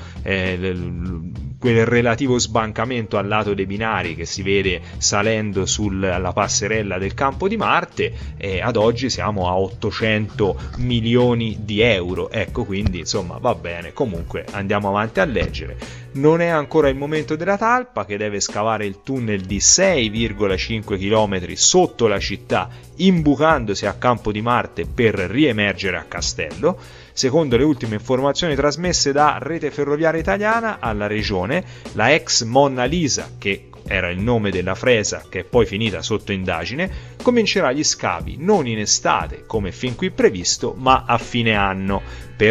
quel relativo sbancamento al lato dei binari che si vede salendo sulla passerella del Campo di Marte, e ad oggi siamo a 800 milioni di euro. Ecco, quindi insomma va bene, comunque andiamo avanti a leggere. Non è ancora il momento della talpa, che deve scavare il tunnel di 6,5 km sotto la città, imbucandosi a Campo di Marte per riemergere a Castello. Secondo le ultime informazioni trasmesse da Rete Ferroviaria Italiana alla regione, la ex Monna Lisa, che era il nome della fresa che è poi finita sotto indagine, comincerà gli scavi non in estate come fin qui previsto, ma a fine anno. Però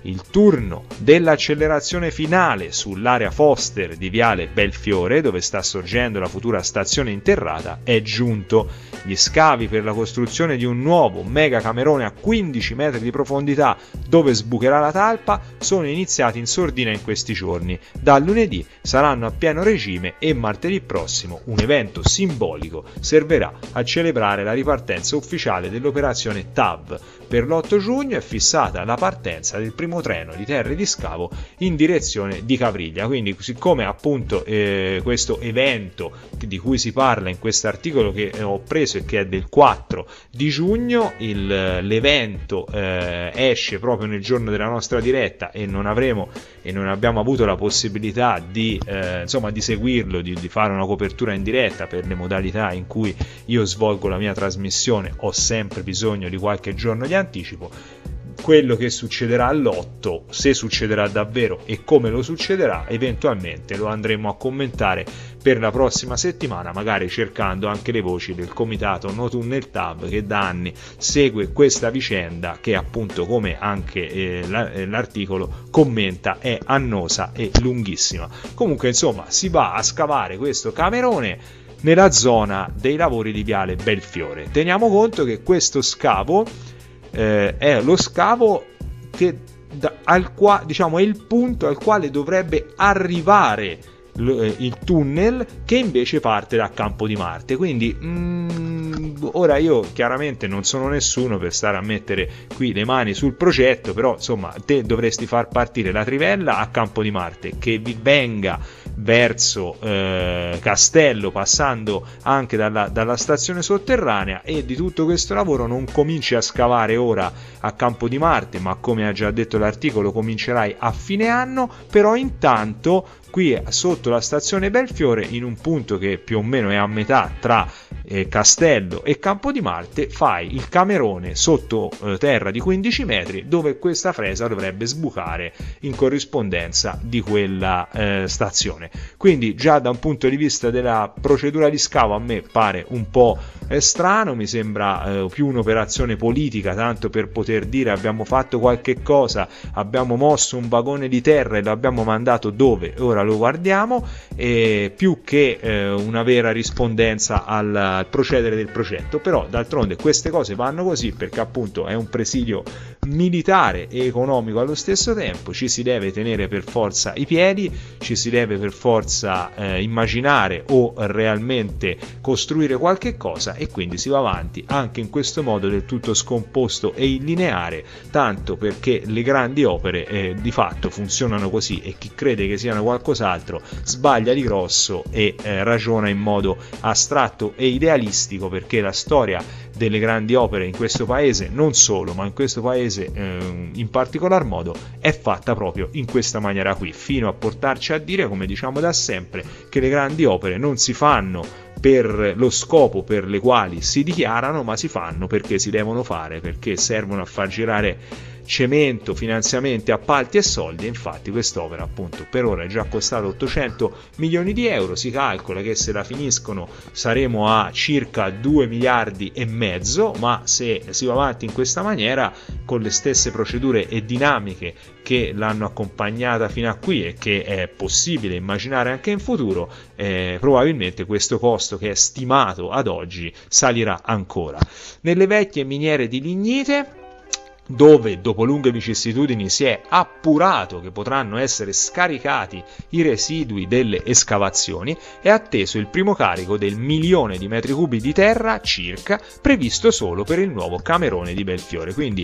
il turno dell'accelerazione finale sull'area Foster di Viale Belfiore, dove sta sorgendo la futura stazione interrata, è giunto. Gli scavi per la costruzione di un nuovo mega camerone a 15 metri di profondità dove sbucherà la talpa sono iniziati in sordina in questi giorni. Da lunedì saranno a pieno regime e martedì prossimo un evento simbolico servirà a celebrare la ripartenza ufficiale dell'operazione TAV. Per l'8 giugno è fissata la partenza del primo treno di terre di scavo in direzione di Cavriglia. Quindi, siccome appunto questo evento di cui si parla in questo articolo che ho preso e che è del 4 di giugno, l'evento esce proprio nel giorno della nostra diretta e non abbiamo avuto la possibilità di seguirlo, di fare una copertura in diretta per le modalità in cui io svolgo la mia trasmissione. Ho sempre bisogno di qualche giorno di anticipo. Quello che succederà all'8, se succederà davvero e come lo succederà, eventualmente lo andremo a commentare per la prossima settimana, magari cercando anche le voci del comitato No Tunnel TAV, che da anni segue questa vicenda che, appunto, come anche l'articolo commenta, è annosa e lunghissima. Comunque, insomma, si va a scavare questo camerone nella zona dei lavori di Viale Belfiore. Teniamo conto che questo scavo è lo scavo che è il punto al quale dovrebbe arrivare il tunnel, che invece parte da Campo di Marte. Quindi ora io chiaramente non sono nessuno per stare a mettere qui le mani sul progetto, però insomma te dovresti far partire la trivella a Campo di Marte, che vi venga verso Castello, passando anche dalla stazione sotterranea, e di tutto questo lavoro non cominci a scavare ora a Campo di Marte, ma come ha già detto l'articolo comincerai a fine anno. Però intanto qui sotto la stazione Belfiore, in un punto che più o meno è a metà tra Castello e Campo di Marte, fai il camerone sotto terra di 15 metri dove questa fresa dovrebbe sbucare in corrispondenza di quella stazione. Quindi già da un punto di vista della procedura di scavo a me pare un po' strano, mi sembra più un'operazione politica, tanto per poter dire abbiamo fatto qualche cosa, abbiamo mosso un vagone di terra e lo abbiamo mandato dove ora lo guardiamo, più che una vera rispondenza al procedere del progetto. Però d'altronde queste cose vanno così perché appunto è un presidio militare e economico allo stesso tempo, ci si deve tenere per forza i piedi, ci si deve per forza immaginare o realmente costruire qualche cosa, e quindi si va avanti anche in questo modo del tutto scomposto e illineare, tanto perché le grandi opere di fatto funzionano così, e chi crede che siano qualcos'altro sbaglia di grosso e ragiona in modo astratto e idealistico, perché la storia delle grandi opere in questo paese, non solo, ma in questo paese in particolar modo, è fatta proprio in questa maniera qui, fino a portarci a dire, come diciamo da sempre, che le grandi opere non si fanno per lo scopo per le quali si dichiarano, ma si fanno perché si devono fare, perché servono a far girare cemento, finanziamenti, appalti e soldi. Infatti quest'opera appunto per ora è già costata 800 milioni di euro, si calcola che se la finiscono saremo a circa 2 miliardi e mezzo, ma se si va avanti in questa maniera, con le stesse procedure e dinamiche che l'hanno accompagnata fino a qui e che è possibile immaginare anche in futuro, probabilmente questo costo, che è stimato ad oggi, salirà ancora. Nelle vecchie miniere di lignite, dove dopo lunghe vicissitudini si è appurato che potranno essere scaricati i residui delle escavazioni, è atteso il primo carico del 1 milione di metri cubi di terra circa, previsto solo per il nuovo camerone di Belfiore. Quindi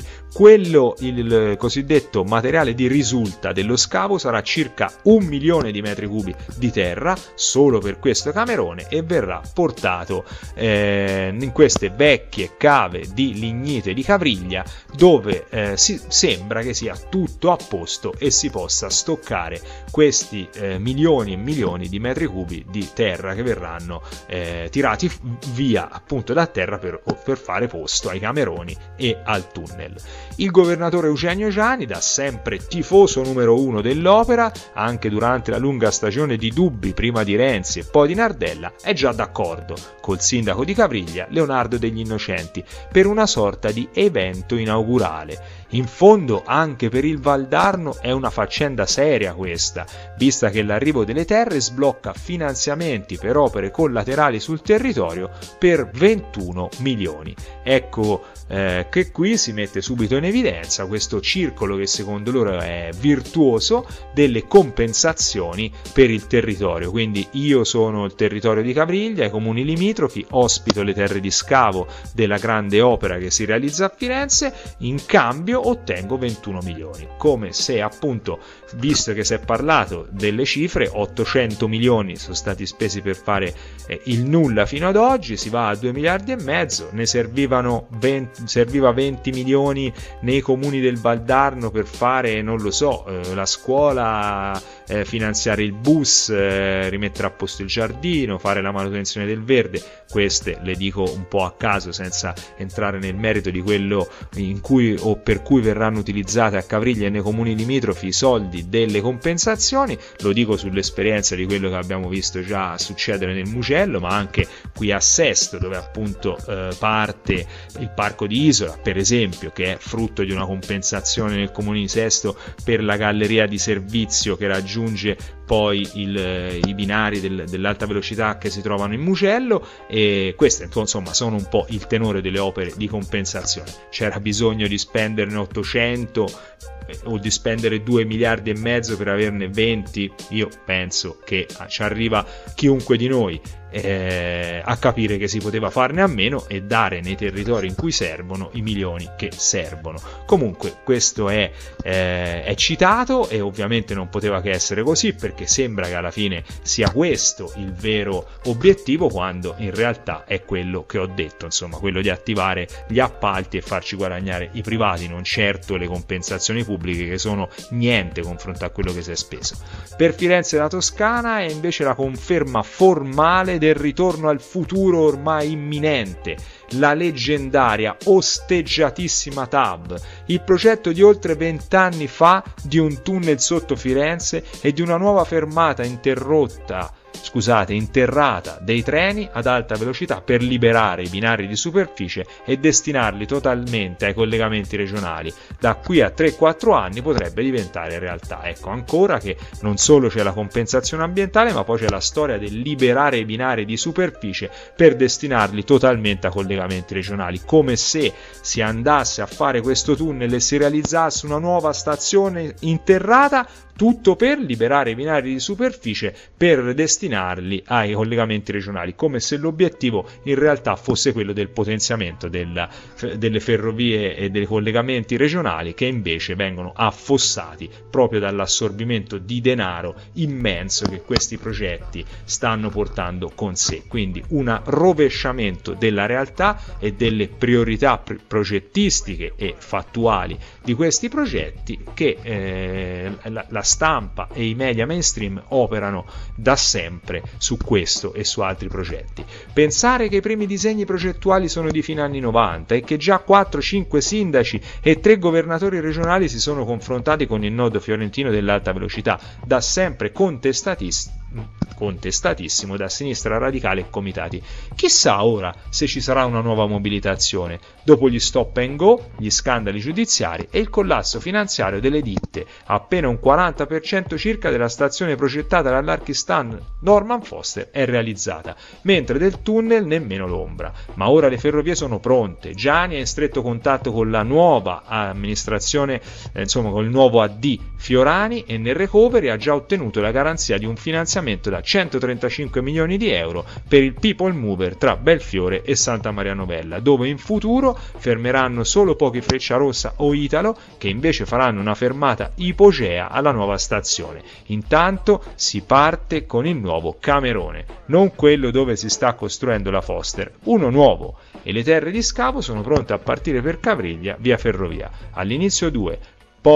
il cosiddetto materiale di risulta dello scavo sarà circa 1 milione di metri cubi di terra solo per questo camerone, e verrà portato in queste vecchie cave di lignite di Cavriglia, dove sembra che sia tutto a posto e si possa stoccare questi milioni e milioni di metri cubi di terra che verranno tirati via appunto da terra per fare posto ai cameroni e al tunnel. Il governatore Eugenio Giani, da sempre tifoso numero 1 dell'opera, anche durante la lunga stagione di dubbi prima di Renzi e poi di Nardella, è già d'accordo col sindaco di Cavriglia, Leonardo Degli Innocenti, per una sorta di evento inaugurale capitale. In fondo anche per il Valdarno è una faccenda seria questa, vista che l'arrivo delle terre sblocca finanziamenti per opere collaterali sul territorio per 21 milioni. Ecco che qui si mette subito in evidenza questo circolo che secondo loro è virtuoso delle compensazioni per il territorio. Quindi io sono il territorio di Cavriglia, i comuni limitrofi, ospito le terre di scavo della grande opera che si realizza a Firenze, in cambio ottengo 21 milioni, come se appunto, visto che si è parlato delle cifre, 800 milioni sono stati spesi per fare il nulla fino ad oggi, si va a 2 miliardi e mezzo, ne serviva 20 milioni nei comuni del Valdarno per fare, non lo so, la scuola, finanziare il bus, rimettere a posto il giardino, fare la manutenzione del verde. Queste le dico un po' a caso, senza entrare nel merito di quello in cui o per cui verranno utilizzate a Cavriglia e nei comuni limitrofi i soldi delle compensazioni. Lo dico sull'esperienza di quello che abbiamo visto già succedere nel Mugello, ma anche qui a Sesto, dove appunto parte il parco di Isola, per esempio, che è frutto di una compensazione nel comune di Sesto per la galleria di servizio che raggiunge poi i binari dell'alta velocità che si trovano in Mugello. E queste insomma sono un po' il tenore delle opere di compensazione. C'era bisogno di spenderne 800 o di spendere 2 miliardi e mezzo per averne 20? Io penso che ci arriva chiunque di noi a capire che si poteva farne a meno e dare nei territori in cui servono i milioni che servono. Comunque questo è citato, e ovviamente non poteva che essere così, perché sembra che alla fine sia questo il vero obiettivo, quando in realtà è quello che ho detto, insomma, quello di attivare gli appalti e farci guadagnare i privati, non certo le compensazioni pubbliche, che sono niente confronto a quello che si è speso. Per Firenze e la Toscana è invece la conferma formale del ritorno al futuro ormai imminente, la leggendaria, osteggiatissima TAV, il progetto di oltre 20 anni fa di un tunnel sotto Firenze e di una nuova fermata interrata dei treni ad alta velocità per liberare i binari di superficie e destinarli totalmente ai collegamenti regionali. Da qui a 3-4 anni potrebbe diventare realtà. Ecco ancora che non solo c'è la compensazione ambientale, ma poi c'è la storia del liberare i binari di superficie per destinarli totalmente a collegamenti regionali, come se si andasse a fare questo tunnel e si realizzasse una nuova stazione interrata, tutto per liberare i binari di superficie per destinarli ai collegamenti regionali, come se l'obiettivo in realtà fosse quello del potenziamento delle ferrovie e dei collegamenti regionali, che invece vengono affossati proprio dall'assorbimento di denaro immenso che questi progetti stanno portando con sé. Quindi un rovesciamento della realtà e delle priorità progettistiche e fattuali di questi progetti che la stampa e i media mainstream operano da sempre su questo e su altri progetti. Pensare che i primi disegni progettuali sono di fine anni 90 e che già 4-5 sindaci e 3 governatori regionali si sono confrontati con il nodo fiorentino dell'alta velocità, da sempre contestatissimo da sinistra radicale e comitati. Chissà ora se ci sarà una nuova mobilitazione dopo gli stop and go, gli scandali giudiziari e il collasso finanziario delle ditte. Appena un 40% circa della stazione progettata dall'Archistan Norman Foster è realizzata, mentre del tunnel nemmeno l'ombra. Ma ora le ferrovie sono pronte. Giani è in stretto contatto con la nuova amministrazione, con il nuovo AD Fiorani, e nel recovery ha già ottenuto la garanzia di un finanziamento da 135 milioni di euro per il People Mover tra Belfiore e Santa Maria Novella, dove in futuro fermeranno solo pochi Frecciarossa o Italo, che invece faranno una fermata ipogea alla nuova stazione. Intanto si parte con il nuovo Camerone, non quello dove si sta costruendo la Foster, uno nuovo, e le terre di scavo sono pronte a partire per Cavriglia via ferrovia. All'inizio 2, poi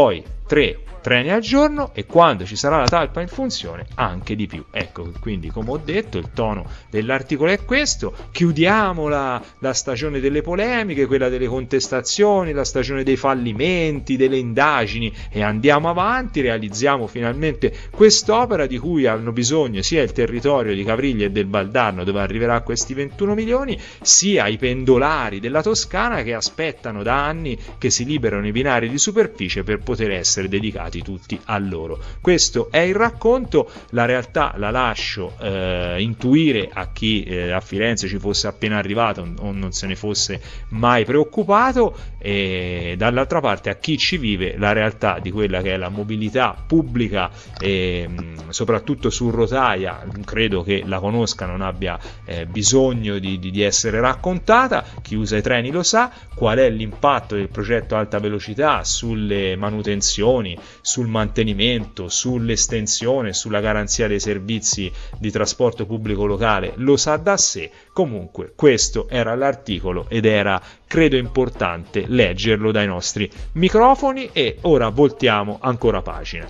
3 treni al giorno e quando ci sarà la talpa in funzione anche di più. Ecco, quindi come ho detto il tono dell'articolo è questo: chiudiamo la stagione delle polemiche, quella delle contestazioni, la stagione dei fallimenti, delle indagini, e andiamo avanti, realizziamo finalmente quest'opera di cui hanno bisogno sia il territorio di Cavriglia e del Valdarno, dove arriverà questi 21 milioni, sia i pendolari della Toscana che aspettano da anni che si liberano i binari di superficie per poter essere dedicati tutti a loro. Questo è il racconto, la realtà la lascio intuire a chi a Firenze ci fosse appena arrivato o non se ne fosse mai preoccupato, e dall'altra parte a chi ci vive la realtà di quella che è la mobilità pubblica, soprattutto su rotaia. Credo che la conosca, non abbia bisogno di essere raccontata. Chi usa i treni lo sa qual è l'impatto del progetto alta velocità sulle manutenzioni, sul mantenimento, sull'estensione, sulla garanzia dei servizi di trasporto pubblico locale, lo sa da sé. Comunque questo era l'articolo ed era, credo, importante leggerlo dai nostri microfoni, e ora voltiamo ancora pagina.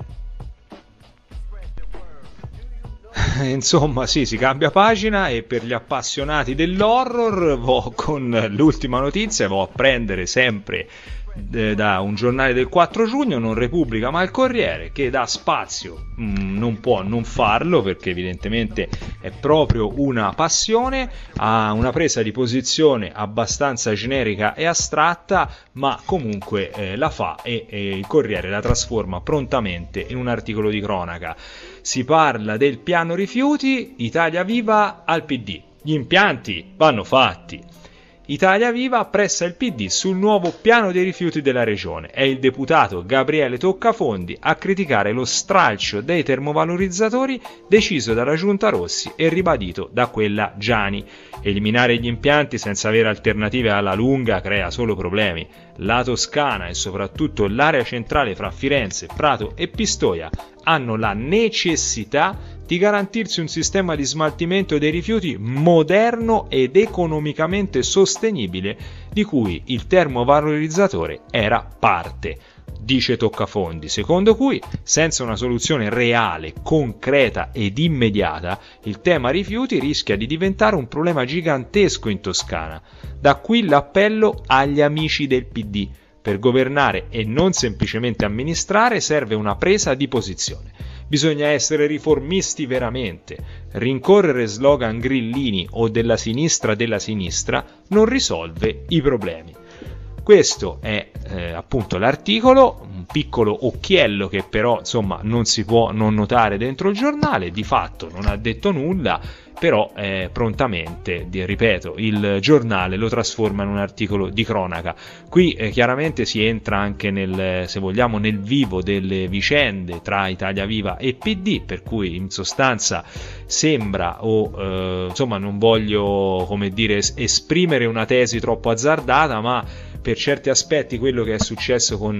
Insomma, sì, si cambia pagina, e per gli appassionati dell'horror con l'ultima notizia a prendere sempre da un giornale del 4 giugno, non Repubblica ma il Corriere, che dà spazio, non può non farlo perché evidentemente è proprio una passione, a una presa di posizione abbastanza generica e astratta, ma comunque la fa, e il Corriere la trasforma prontamente in un articolo di cronaca. Si parla del piano rifiuti, Italia Viva al PD, gli impianti vanno fatti. Italia Viva pressa il PD sul nuovo piano dei rifiuti della regione. È il deputato Gabriele Toccafondi a criticare lo stralcio dei termovalorizzatori deciso dalla Giunta Rossi e ribadito da quella Giani. Eliminare gli impianti senza avere alternative alla lunga crea solo problemi. La Toscana e soprattutto l'area centrale fra Firenze, Prato e Pistoia hanno la necessità di garantirsi un sistema di smaltimento dei rifiuti moderno ed economicamente sostenibile, di cui il termovalorizzatore era parte. Dice Toccafondi, secondo cui senza una soluzione reale, concreta ed immediata, il tema rifiuti rischia di diventare un problema gigantesco in Toscana. Da qui l'appello agli amici del PD. Per governare e non semplicemente amministrare serve una presa di posizione. Bisogna essere riformisti veramente. Rincorrere slogan grillini o della sinistra non risolve i problemi. Questo è appunto l'articolo, un piccolo occhiello che però insomma non si può non notare dentro il giornale. Di fatto non ha detto nulla, però prontamente, ripeto, il giornale lo trasforma in un articolo di cronaca. Qui chiaramente si entra anche nel, se vogliamo, nel vivo delle vicende tra Italia Viva e PD, per cui in sostanza sembra, insomma non voglio, come dire, esprimere una tesi troppo azzardata, ma per certi aspetti quello che è successo con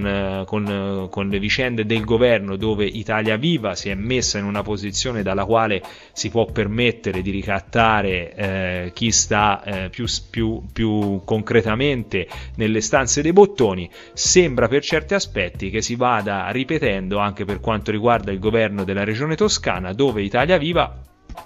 le vicende del governo, dove Italia Viva si è messa in una posizione dalla quale si può permettere di ricattare chi sta più concretamente nelle stanze dei bottoni, sembra per certi aspetti che si vada ripetendo anche per quanto riguarda il governo della regione Toscana, dove Italia Viva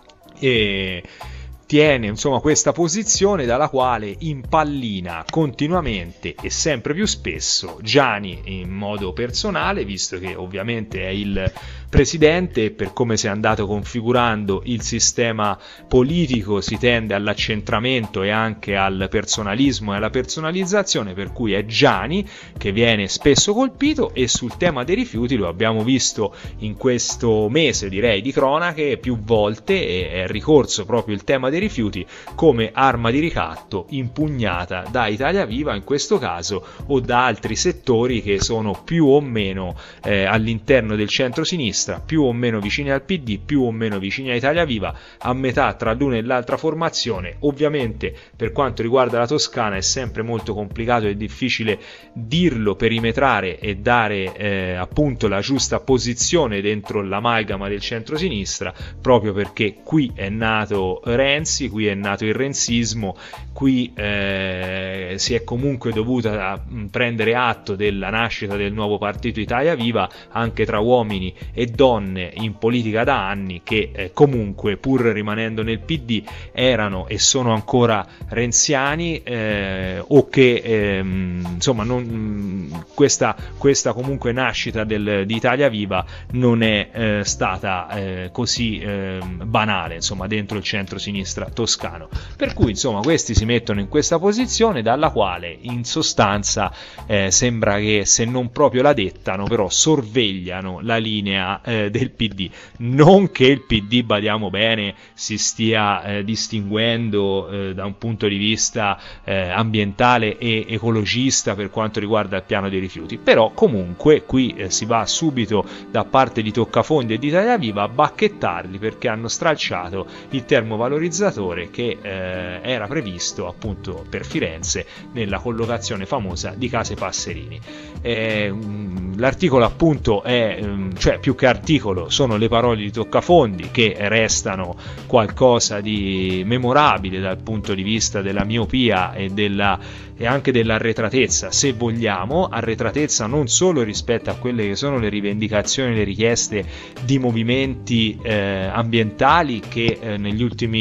tiene insomma questa posizione dalla quale impallina continuamente e sempre più spesso Giani in modo personale, visto che ovviamente è il presidente e per come si è andato configurando il sistema politico si tende all'accentramento e anche al personalismo e alla personalizzazione, per cui è Giani che viene spesso colpito. E sul tema dei rifiuti lo abbiamo visto in questo mese, direi, di cronache più volte, e è ricorso proprio il tema dei rifiuti come arma di ricatto impugnata da Italia Viva in questo caso, o da altri settori che sono più o meno all'interno del centro-sinistra, più o meno vicini al PD, più o meno vicini a Italia Viva, a metà tra l'una e l'altra formazione. Ovviamente per quanto riguarda la Toscana è sempre molto complicato e difficile dirlo, perimetrare e dare appunto la giusta posizione dentro l'amalgama del centro-sinistra, proprio perché qui è nato Renzi Renzi, qui è nato il renzismo, qui si è comunque dovuta prendere atto della nascita del nuovo partito Italia Viva, anche tra uomini e donne in politica da anni, che comunque, pur rimanendo nel PD, erano e sono ancora renziani, o che insomma questa comunque nascita di Italia Viva non è stata così banale, insomma, dentro il centro-sinistra toscano. Per cui insomma questi si mettono in questa posizione dalla quale in sostanza sembra che, se non proprio la dettano, però sorvegliano la linea del PD. Non che il PD, badiamo bene, si stia distinguendo da un punto di vista ambientale e ecologista per quanto riguarda il piano dei rifiuti, però comunque qui si va subito da parte di Toccafondi e di Italia Viva a bacchettarli perché hanno stralciato il termovalorizzatore che era previsto appunto per Firenze nella collocazione famosa di Case Passerini. L'articolo appunto cioè più che articolo sono le parole di Toccafondi, che restano qualcosa di memorabile dal punto di vista della miopia e anche dell'arretratezza, se vogliamo, arretratezza non solo rispetto a quelle che sono le rivendicazioni, le richieste di movimenti ambientali che negli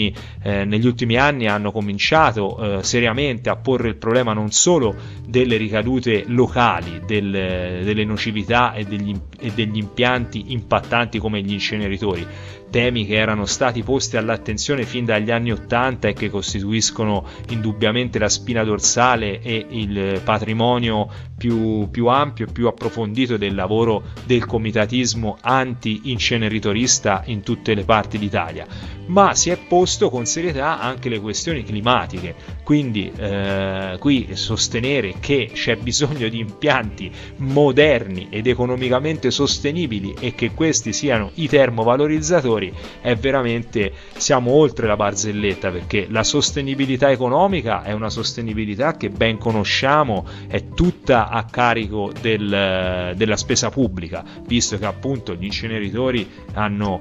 ultimi anni hanno cominciato seriamente a porre il problema non solo delle ricadute locali, delle nocività e degli impianti impattanti come gli inceneritori, temi che erano stati posti all'attenzione fin dagli anni '80 e che costituiscono indubbiamente la spina dorsale e il patrimonio più ampio e più approfondito del lavoro del comitatismo anti-inceneritorista in tutte le parti d'Italia. Ma si è posto con serietà anche le questioni climatiche, quindi qui sostenere che c'è bisogno di impianti moderni ed economicamente sostenibili e che questi siano i termovalorizzatori è veramente, siamo oltre la barzelletta, perché la sostenibilità economica è una sostenibilità che ben conosciamo, è tutta a carico della spesa pubblica, visto che appunto gli inceneritori hanno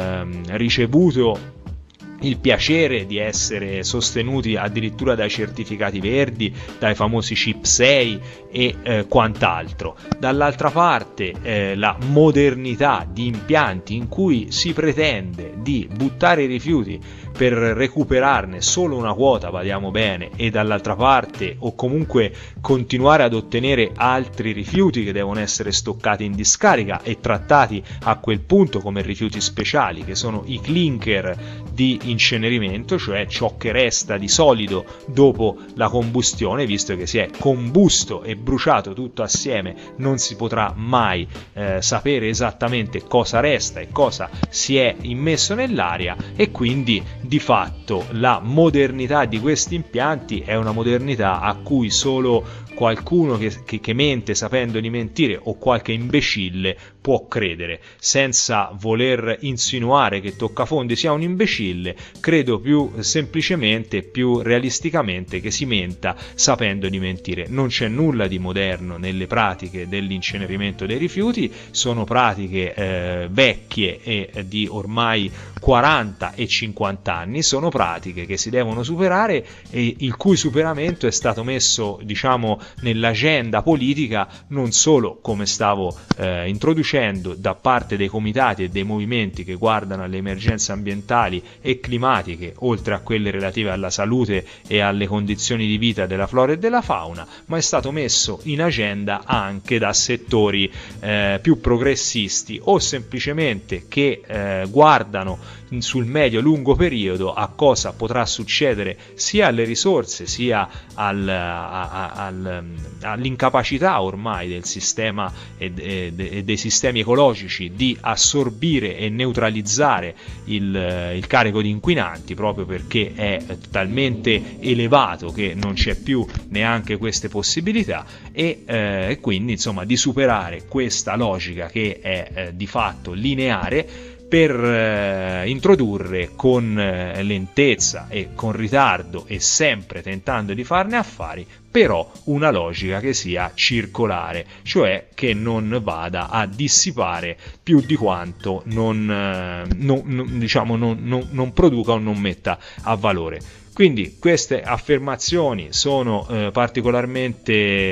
ricevuto il piacere di essere sostenuti addirittura dai certificati verdi, dai famosi CIP6 e quant'altro. Dall'altra parte la modernità di impianti in cui si pretende di buttare i rifiuti per recuperarne solo una quota, badiamo bene, e dall'altra parte o comunque continuare ad ottenere altri rifiuti che devono essere stoccati in discarica e trattati a quel punto come rifiuti speciali, che sono i clinker di incenerimento, cioè ciò che resta di solido dopo la combustione, visto che si è combusto e bruciato tutto assieme, non si potrà mai sapere esattamente cosa resta e cosa si è immesso nell'aria, e quindi di fatto la modernità di questi impianti è una modernità a cui solo qualcuno che mente sapendo di mentire o qualche imbecille può credere. Senza voler insinuare che Toccafondi sia un imbecille, credo più semplicemente, più realisticamente, che si menta sapendo di mentire. Non c'è nulla di moderno nelle pratiche dell'incenerimento dei rifiuti, sono pratiche vecchie e di ormai 40 e 50 anni, sono pratiche che si devono superare e il cui superamento è stato messo, diciamo, nell'agenda politica non solo, come stavo introducendo, da parte dei comitati e dei movimenti che guardano alle emergenze ambientali e climatiche, oltre a quelle relative alla salute e alle condizioni di vita della flora e della fauna, ma è stato messo in agenda anche da settori più progressisti o semplicemente che guardano sul medio-lungo periodo a cosa potrà succedere sia alle risorse sia all'incapacità ormai del sistema e dei sistemi ecologici di assorbire e neutralizzare il carico di inquinanti, proprio perché è talmente elevato che non c'è più neanche queste possibilità, e quindi insomma di superare questa logica che è di fatto lineare, per introdurre con lentezza e con ritardo e sempre tentando di farne affari, però una logica che sia circolare, cioè che non vada a dissipare più di quanto non produca o non metta a valore. Quindi queste affermazioni sono particolarmente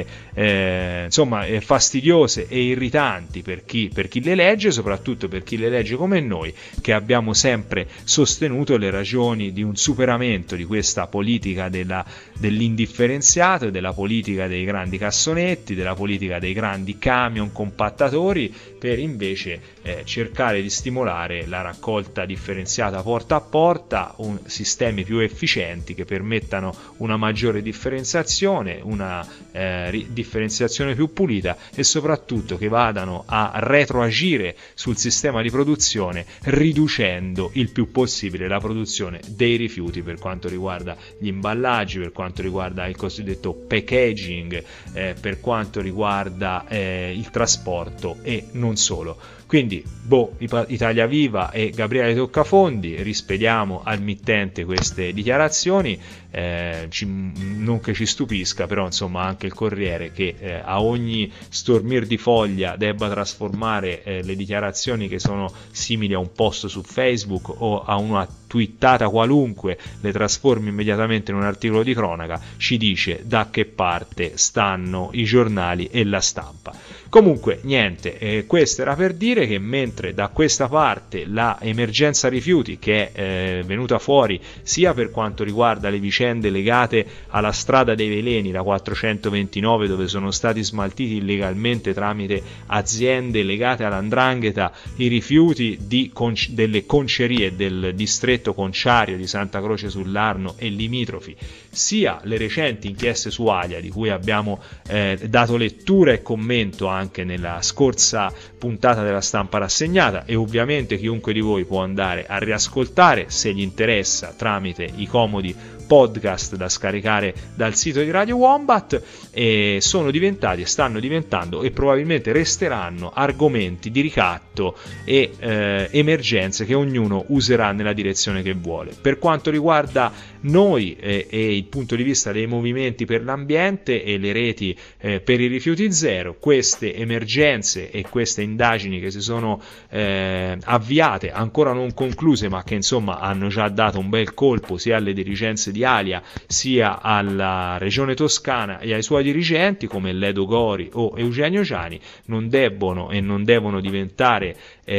fastidiose e irritanti per chi le legge, soprattutto per chi le legge come noi, che abbiamo sempre sostenuto le ragioni di un superamento di questa politica dell'indifferenziato, della politica dei grandi cassonetti, della politica dei grandi camion compattatori, per invece cercare di stimolare la raccolta differenziata porta a porta, sistemi più efficienti che permettano una maggiore differenziazione, una differenziazione più pulita e soprattutto che vadano a retroagire sul sistema di produzione, riducendo il più possibile la produzione dei rifiuti per quanto riguarda gli imballaggi, per quanto riguarda il cosiddetto packaging, per quanto riguarda il trasporto e non solo. Quindi Italia Viva e Gabriele Toccafondi, rispediamo al mittente queste dichiarazioni, non che ci stupisca, però insomma anche il Corriere che a ogni stormir di foglia debba trasformare le dichiarazioni che sono simili a un post su Facebook o a una twittata qualunque, le trasformi immediatamente in un articolo di cronaca, ci dice da che parte stanno i giornali e la stampa. Comunque niente, questo era per dire che mentre da questa parte la emergenza rifiuti, che è venuta fuori sia per quanto riguarda le vicende legate alla strada dei veleni, la 429, dove sono stati smaltiti illegalmente tramite aziende legate all''ndrangheta i rifiuti delle concerie del distretto conciario di Santa Croce sull'Arno e limitrofi, sia le recenti inchieste su Alia, di cui abbiamo dato lettura e commento anche nella scorsa puntata della Stampa Rassegnata, e ovviamente chiunque di voi può andare a riascoltare se gli interessa tramite i comodi podcast da scaricare dal sito di Radio Wombat, e stanno diventando e probabilmente resteranno argomenti di ricatto e emergenze che ognuno userà nella direzione che vuole. Per quanto riguarda noi e il punto di vista dei movimenti per l'ambiente e le reti per i rifiuti zero, queste emergenze e queste indagini che si sono avviate, ancora non concluse, ma che insomma hanno già dato un bel colpo sia alle dirigenze di Alia sia alla regione Toscana e ai suoi dirigenti come Ledo Gori o Eugenio Giani, non debbono e non devono diventare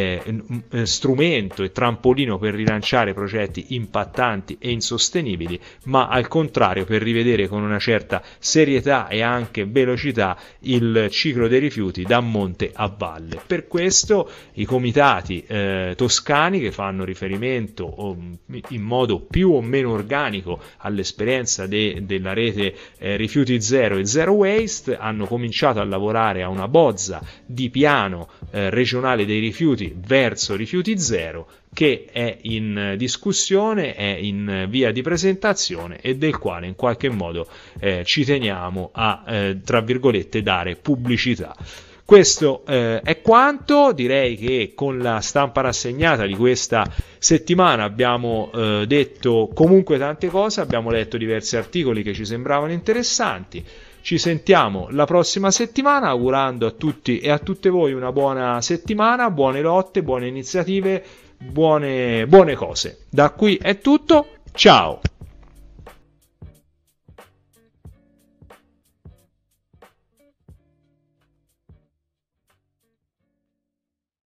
strumento e trampolino per rilanciare progetti impattanti e insostenibili, ma al contrario per rivedere con una certa serietà e anche velocità il ciclo dei rifiuti da monte a valle. Per questo i comitati toscani, che fanno riferimento in modo più o meno organico all'esperienza della rete rifiuti zero e zero waste, hanno cominciato a lavorare a una bozza di piano regionale dei rifiuti verso rifiuti zero, che è in discussione, è in via di presentazione e del quale in qualche modo ci teniamo a tra virgolette dare pubblicità. Questo è quanto. Direi che con la Stampa Rassegnata di questa settimana abbiamo detto comunque tante cose, abbiamo letto diversi articoli che ci sembravano interessanti. Ci sentiamo la prossima settimana, augurando a tutti e a tutte voi una buona settimana, buone lotte, buone iniziative, buone cose. Da qui è tutto, ciao!